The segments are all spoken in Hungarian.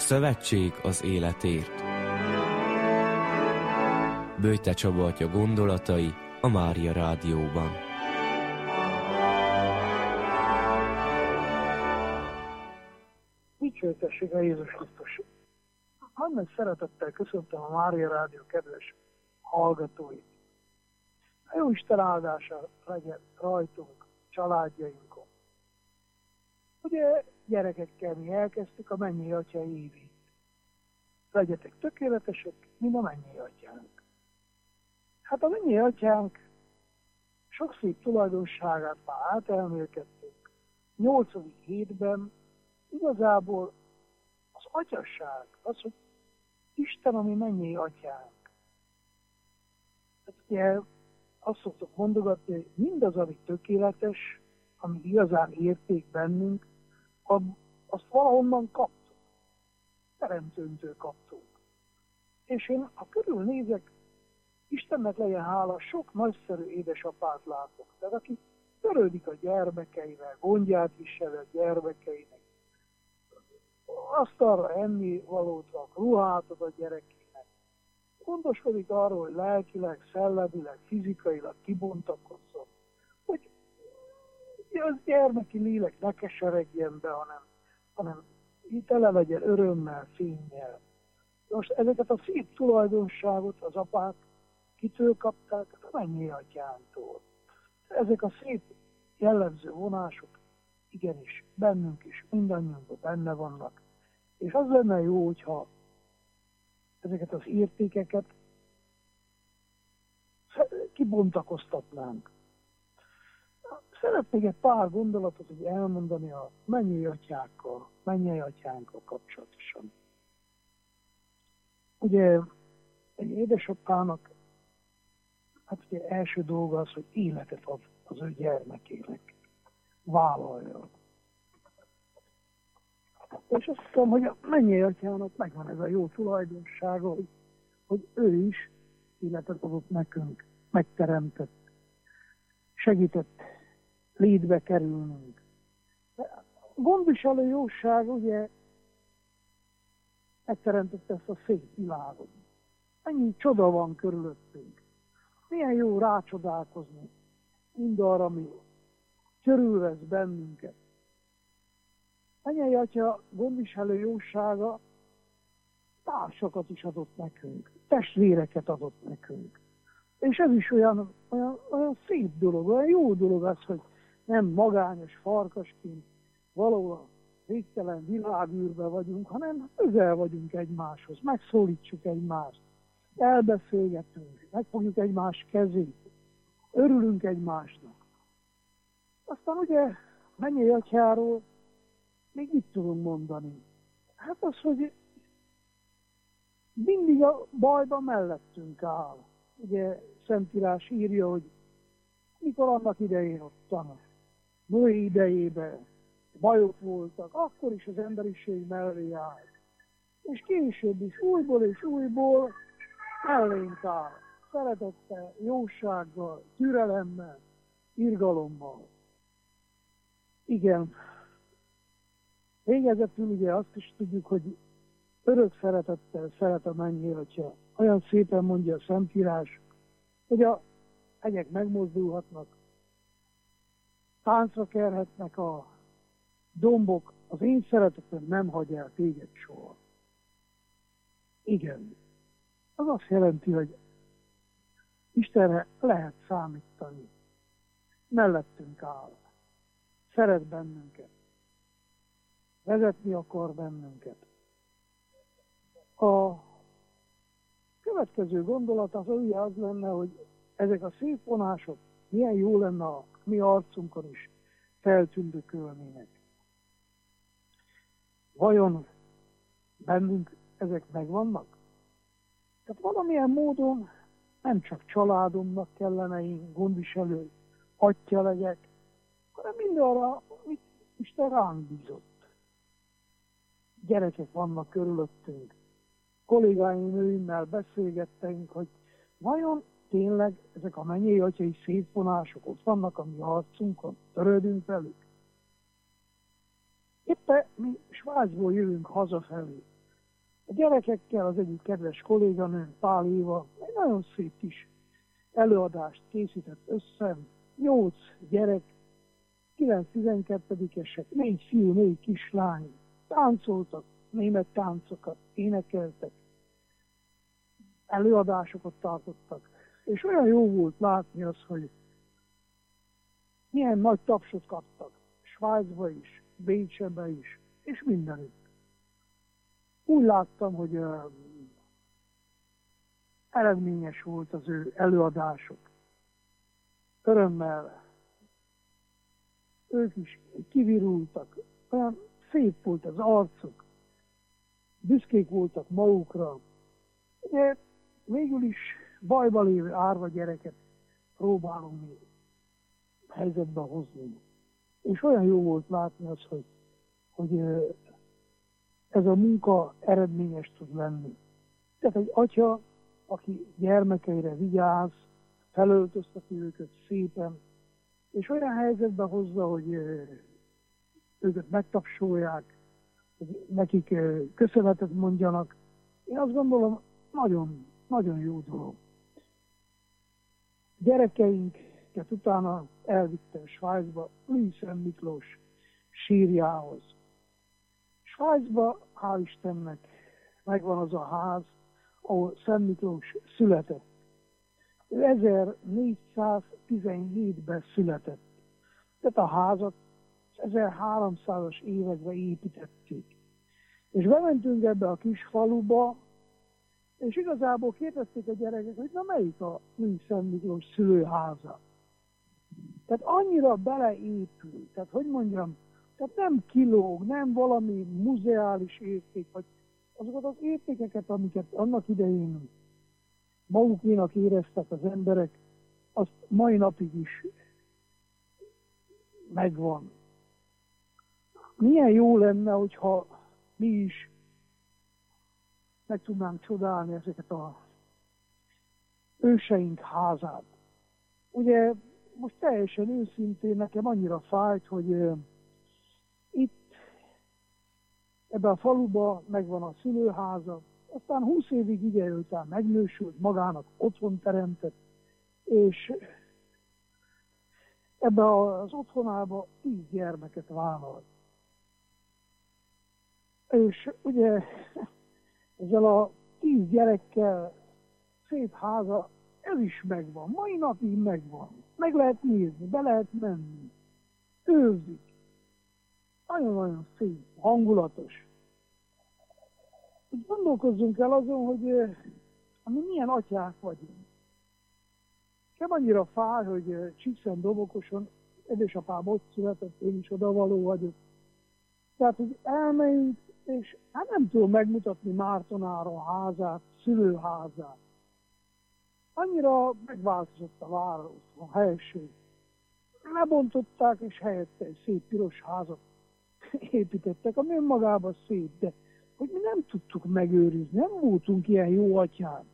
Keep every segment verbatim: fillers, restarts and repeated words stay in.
Szövetség az életért. Böjte Csaba atya gondolatai a Mária Rádióban. Dicsőítessék a Jézus Krisztus! Nagy nagy szeretettel köszöntöm a Mária Rádió kedves hallgatóit. A Jóisten áldása legyen rajtunk, családjainkon. Ugye gyerekekkel mi elkezdtük a Mennyei Atya évét. Legyetek tökéletesek, mint a Mennyei Atyánk. Hát a Mennyei Atyánk sok szép tulajdonságát már átelmélkedtünk. Nyolcadik hétben igazából az atyasság, az, hogy Isten, ami Mennyei Atyánk. Hát ugye azt szoktuk mondogatni, hogy mindaz, ami tökéletes, ami igazán érték bennünk, azt valahonnan kaptuk. Teremtőntől kaptunk. És én, ha körülnézek, Istennek legyen hála, sok nagyszerű édesapát látok. Tehát aki törődik a gyermekeivel, gondját visel a gyermekeinek, azt arra enni valót rak, ruhát ad a gyerekének. Gondoskodik arról, hogy lelkileg, szellemileg, fizikailag kibontakozzon. Hogy az gyermeki lélek ne keseregjen be, hanem, hanem tele legyen örömmel, fénnyel. Most ezeket a szép tulajdonságot az apák kitől kapták? A Mennyei Atyánktól. Ezek a szép jellemző vonások igenis bennünk is, mindannyiunkban benne vannak. És az lenne jó, hogyha ezeket az értékeket kibontakoztatnánk. Szeretnék egy pár gondolatot hogy elmondani a Mennyei Atyákkal, Mennyei Atyánkkal kapcsolatosan. Ugye egy édesapának hát ugye első dolga az, hogy életet ad az ő gyermekének. Vállalja. És azt hiszem, hogy a Mennyei Atyának megvan ez a jó tulajdonsága, hogy, hogy ő is életet adott nekünk, megteremtett, segített létbe kerülnünk. A gondviselő jóság ugye megteremtette ezt a szép világot. Ennyi csoda van körülöttünk. Milyen jó rácsodálkozni mindarra, ami körülvesz bennünket. Mennyei Atya gondviselő jósága társakat is adott nekünk, testvéreket adott nekünk. És ez is olyan, olyan, olyan szép dolog, olyan jó dolog az, hogy nem magányos farkasként valahol a végtelen világűrben vagyunk, hanem közel vagyunk egymáshoz, megszólítsuk egymást, elbeszélgetünk, megfogjuk egymás kezét, örülünk egymásnak. Aztán ugye Mennyei Atyáról még mit tudunk mondani? Hát az, hogy mindig a bajban mellettünk áll. Ugye Szentírás írja, hogy mikor annak idején ott a Noé idejében bajok voltak, akkor is az emberiség mellé állt. És később is újból és újból mellénk áll. Szeretettel, jósággal, türelemmel, irgalommal. Igen. Végezetül ugye azt is tudjuk, hogy örök szeretettel szeret a Mennyei Atya. Olyan szépen mondja a Szentírás, hogy a hegyek megmozdulhatnak, táncra kerhetnek a dombok, az én szeretetem nem hagy el téged soha. Igen. Az azt jelenti, hogy Istenre lehet számítani. Mellettünk áll. Szeret bennünket. Vezetni akar bennünket. A következő gondolat az ugye az lenne, hogy ezek a szép vonások milyen jó lenne a mi arcunkon is feltündökölnének. Vajon bennünk ezek megvannak? Tehát valamilyen módon nem csak családomnak kellene én gondviselő atya legyek, hanem mindarra, amit Isten ránk bízott. Gyerekek vannak körülöttünk. Kollégáim, nőimmel beszélgettünk, hogy vajon tényleg ezek a mennyei atyai szép vonások ott vannak a mi arcunkon, törődünk velük. Éppen mi Svájcból jövünk hazafelé. A gyerekekkel az egyik kedves kolléganőm, Pál Éva, egy nagyon szép kis előadást készített össze. Nyolc gyerek, kilenc tizenkettőesek, négy fiú, négy kislány táncoltak, német táncokat énekeltek, előadásokat tartottak. És olyan jó volt látni az, hogy milyen nagy tapsot kaptak. Svájcba is, Bécsebe is, és mindenütt. Úgy láttam, hogy uh, eredményes volt az ő előadások. Örömmel ők is kivirultak, olyan szép volt az arcuk, büszkék voltak magukra. De végül is bajba lévő árva gyereket próbálunk mi helyzetbe hozni. És olyan jó volt látni az, hogy, hogy ez a munka eredményes tud lenni. Tehát egy atya, aki gyermekeire vigyáz, felöltözteti őket szépen, és olyan helyzetbe hozza, hogy őket megtapsolják, hogy nekik köszönetet mondjanak. Én azt gondolom, nagyon, nagyon jó dolog. Gyerekeinket utána elvittem Svájcba, Louis Szent Miklós sírjához. Svájcba, hál' Istennek, megvan az a ház, ahol Szent Miklós született. Ő ezernégyszáztizenhétben született. Tehát a házat ezerháromszázas években építették. És bementünk ebbe a kis faluba, és igazából kérdezték a gyerekek, hogy na melyik a Louis Szent Miklós szülőháza. Tehát annyira beleépül, tehát hogy mondjam, tehát nem kilóg, nem valami muzeális érték, vagy azokat az értékeket, amiket annak idején magukénak éreztek az emberek, azt mai napig is megvan. Milyen jó lenne, hogyha mi is meg tudnánk csodálni ezeket a őseink házát. Ugye most teljesen őszintén nekem annyira fájt, hogy uh, itt ebben a faluban megvan a szülőháza, aztán húsz évig ide után megnősült, magának otthon teremtett, és ebben az otthonába tíz gyermeket vállalt. És ugye ezzel a tíz gyerekkel szép háza, ez is megvan, mai napig megvan. Meg lehet nézni, be lehet menni. Őrzik. Nagyon-nagyon szép, hangulatos. Úgy gondolkozzunk el azon, hogy mi milyen atyák vagyunk. Nem annyira fáj, hogy Csíkszentdomokoson édesapám ott született, én is odavaló vagyok. Tehát, hogy elmegyünk, és hát nem tudom megmutatni Mártonára a házát, szülőházát. Annyira megváltozott a város, a helység. Lebontották, és helyette egy szép piros házat építettek, ami önmagában szép, de hogy mi nem tudtuk megőrizni, nem voltunk ilyen jó atyák.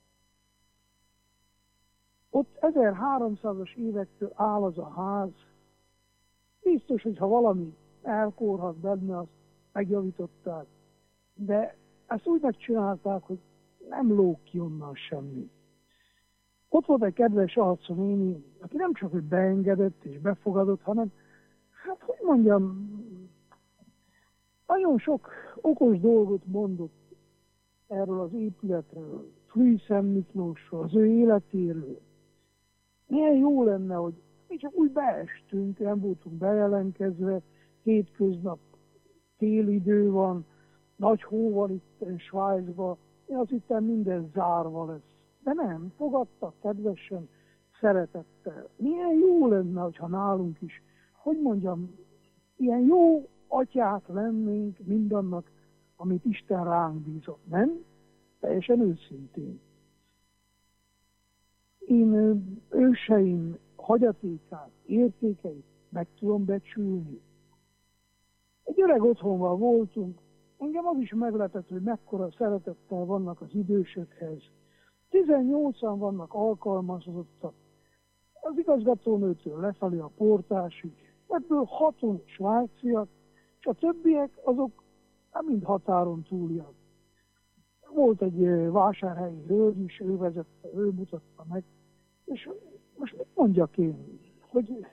Ott ezerháromszázas évektől áll az a ház. Biztos, hogy ha valami elkórhat benne, azt megjavították. De ezt úgy megcsinálták, hogy nem lóg ki onnan semmi. Ott volt egy kedves arcú néni, aki nem csak hogy beengedett és befogadott, hanem, hát hogy mondjam, nagyon sok okos dolgot mondott erről az épületről, Louis Szent Miklósról, az ő életéről. Milyen jó lenne, hogy mi csak úgy beestünk, nem voltunk bejelentkezve, hétköznap télidő van, nagy hó van itt Svájcban, én azt hittem minden zárva lesz. De nem, fogadtak kedvesen, szeretettel. Milyen jó lenne, hogyha nálunk is, hogy mondjam, ilyen jó atyák lennénk mindannak, amit Isten ránk bízott, nem? Teljesen őszintén. Én őseim hagyatékát, értékeit meg tudom becsülni. Egy öreg otthonban voltunk, engem az is meglepett, hogy mekkora szeretettel vannak az idősökhez. tizennyolcan vannak alkalmazottak, az igazgatónőtől lefelé a portásig, ebből haton svájciak, és a többiek azok nem mind határon túliak. volt egy vásárhelyi hölgy is, ő vezette, ő mutatta meg, és most mit mondjak én, hogy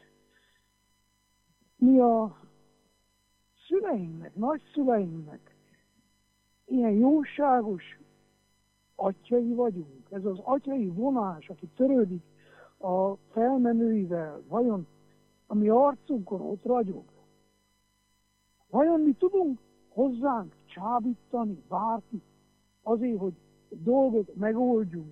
mi a szüleinknek, nagyszüleinknek ilyen jóságos atyai vagyunk. Ez az atyai vonás, aki törődik a felmenőivel, vajon a mi arcunkon ott ragyog. Vajon mi tudunk hozzánk csábítani, várni azért, hogy dolgot megoldjunk?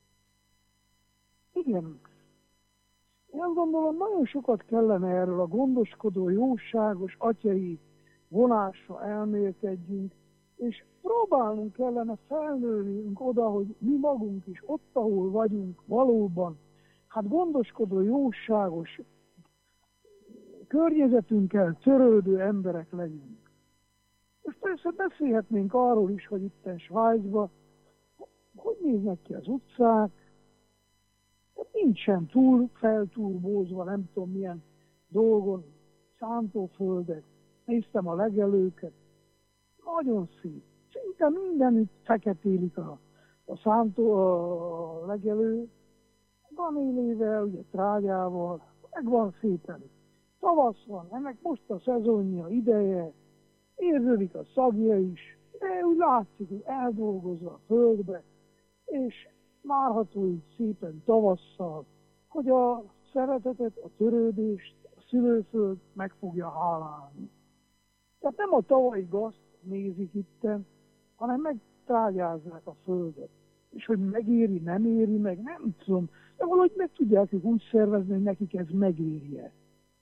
Igen. Én azt gondolom, nagyon sokat kellene erről a gondoskodó, jóságos, atyai vonásra elmélkedjünk, és próbálnunk kellene felnőnünk oda, hogy mi magunk is ott, ahol vagyunk valóban, hát gondoskodó, jóságos, környezetünkkel törődő emberek legyünk. És persze beszélhetnénk arról is, hogy itten Svájcban hogy néznek ki az utcák, nincsen túl felturbózva, nem tudom milyen dolgon, szántóföldek, néztem a legelőket, nagyon szép. Szinte mindenütt feketélik a, a szántó, a legelő, vanélével, ugye trágyával, meg van szépen. Tavasz van, ennek most a szezonja, ideje, érződik a szagja is, de úgy látszik, hogy eldolgozva a földbe, és várható így szépen tavasszal, hogy a szeretetet, a törődést a szülőföld meg fogja hálálni. Tehát nem a tavalyi gazt nézik itten, hanem megtrágyázzák a földet. És hogy megéri, nem éri meg, nem tudom, de valahogy meg tudják ők úgy szervezni, hogy nekik ez megérje.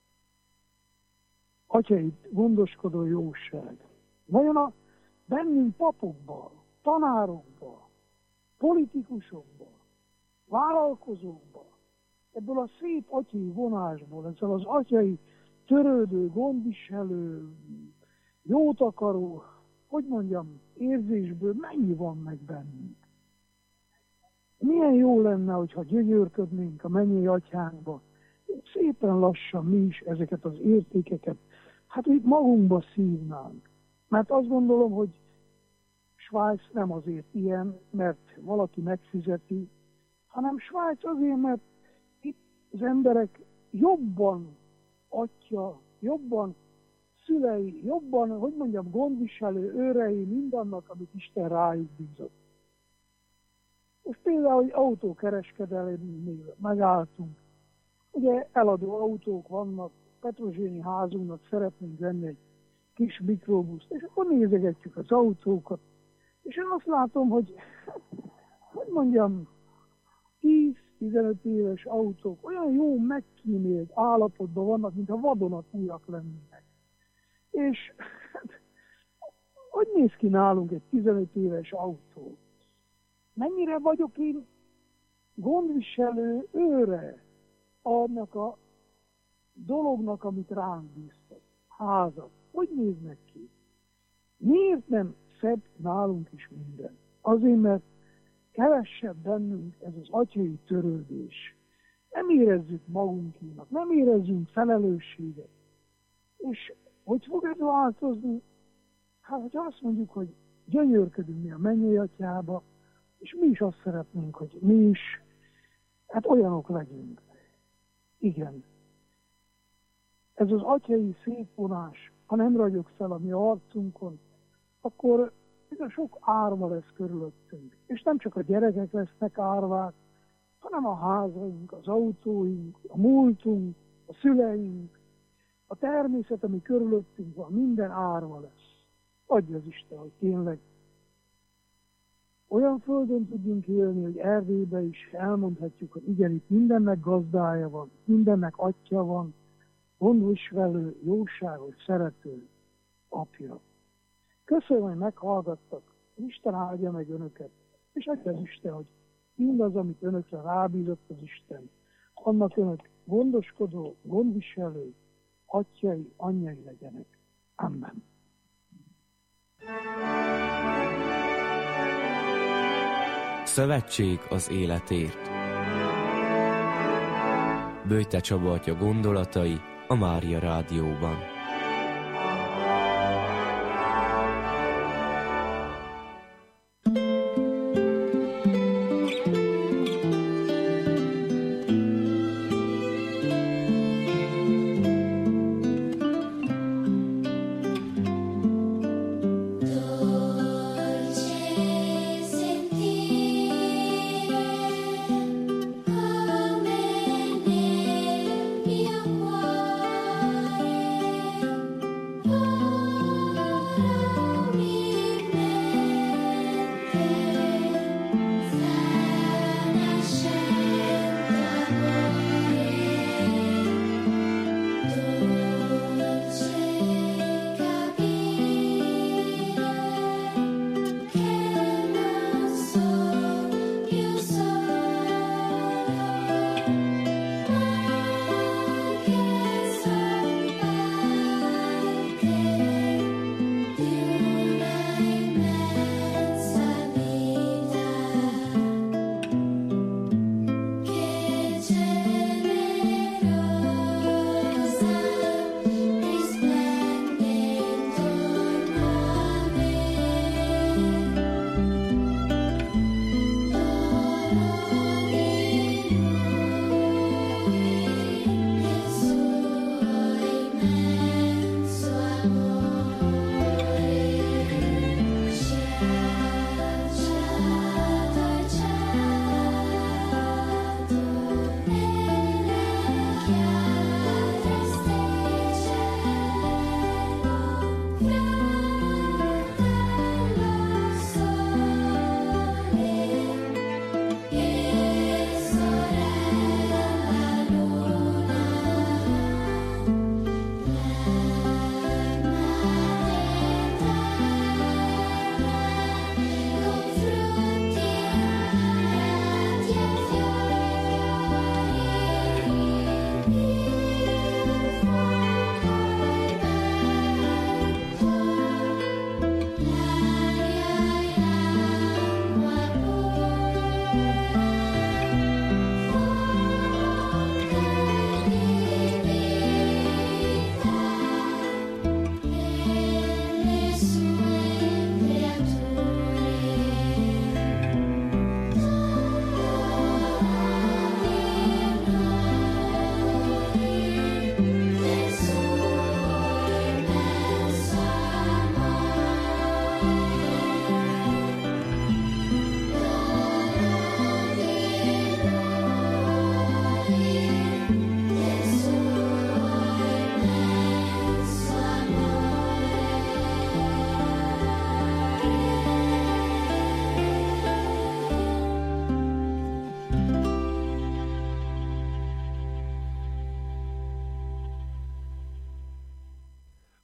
Atyai gondoskodó jóság. Vajon a bennünk papokban, tanárokban, politikusokban, vállalkozókban, ebből a szép atyai vonásból, ezzel az atyai törődő, gondviselő, jót akaró, hogy mondjam, érzésből mennyi van meg bennünk. Milyen jó lenne, hogyha gyönyörködnénk a mennyei atyánkba, szépen lassan mi is ezeket az értékeket, hát itt magunkba szívnánk. Mert azt gondolom, hogy Svájc nem azért ilyen, mert valaki megfizeti, hanem Svájc azért, mert itt az emberek jobban atya, jobban szülei, jobban, hogy mondjam, gondviselő, őrei mindannak, amit Isten rájuk bízott. Most például, hogy autókereskedelemnél megálltunk. Ugye eladó autók vannak, Petrozséni házunknak szeretnénk venni egy kis mikrobuszt, és akkor nézegetjük az autókat, és én azt látom, hogy, hogy mondjam, tíz-tizenöt éves autók olyan jó megkímélt állapotban vannak, mintha vadonatújak lennének. És hát, hogy néz ki nálunk egy tizenöt éves autó? Mennyire vagyok én gondviselő őre annak a dolognak, amit ránk bíztak? Házak. Hogy néznek ki? Miért nem szebb nálunk is minden? Azért, mert kevesebb bennünk ez az atyai törődés. Nem érezzük magunkénak, nem érezzünk felelősséget. És hogy fog ez változni? Hát, hogyha azt mondjuk, hogy gyönyörködünk mi a mennyei atyába, és mi is azt szeretnénk, hogy mi is, hát olyanok legyünk. Igen. Ez az atyai szép vonás, ha nem ragyog fel a mi arcunkon, akkor ez a sok árva lesz körülöttünk. És nem csak a gyerekek lesznek árvák, hanem a házaink, az autóink, a múltunk, a szüleink, a természet, ami körülöttünk van, minden árva lesz. Adja az Isten, hogy tényleg olyan földön tudjunk élni, hogy Erdélyben is elmondhatjuk, hogy igen, itt mindennek gazdája van, mindennek atya van, gondviselő, jóságos, szerető apja. Köszönöm, hogy meghallgattak, Isten áldja meg önöket, és adja az Isten, hogy mindaz, amit önökre rábízott az Isten, annak önök gondoskodó, gondviselő, atyai, anyjai legyenek. Amen. Szövetség az életért. Böjte Csaba atya gondolatai a Mária Rádióban.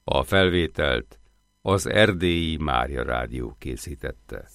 A felvételt az Erdélyi Mária Rádió készítette.